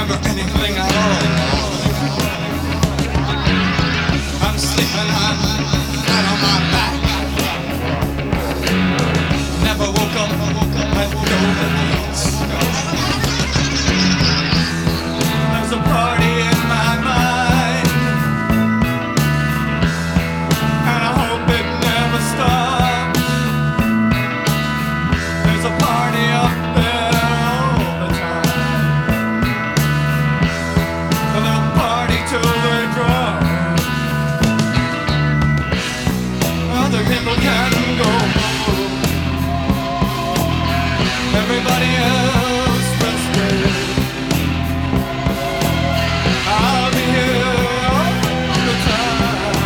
remember anything at all. I'm sleeping, I'm flat on my back. Never woke up at golden gates. There's a party in my mind, and I hope it never stops. There's a party up there all the time, and they'll party till they drop. Other people can go home. Everybody else must wait. I'll be here all the time.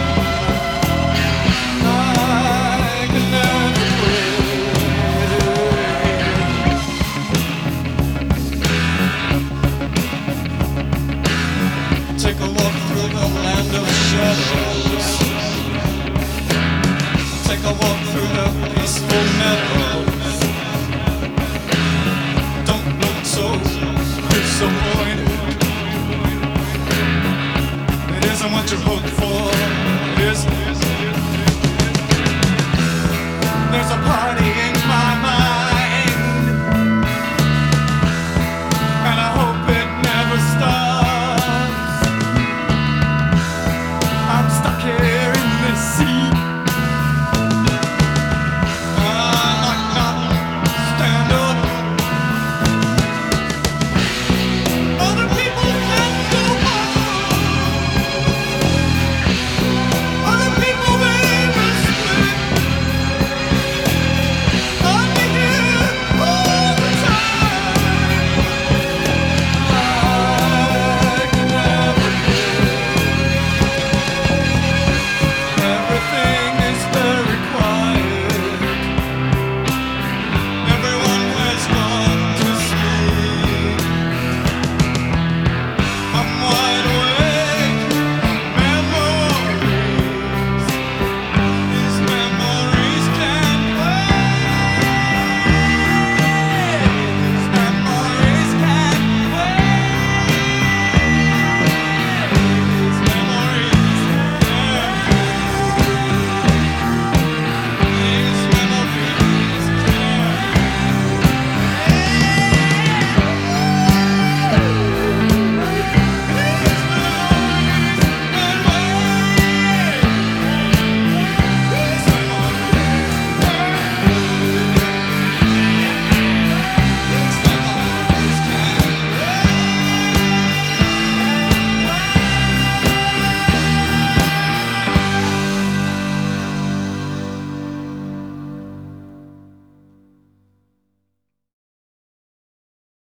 I can never quit. Take a walk through the land of shadows. Take a walk through the peaceful meadows. Don't look so, you're so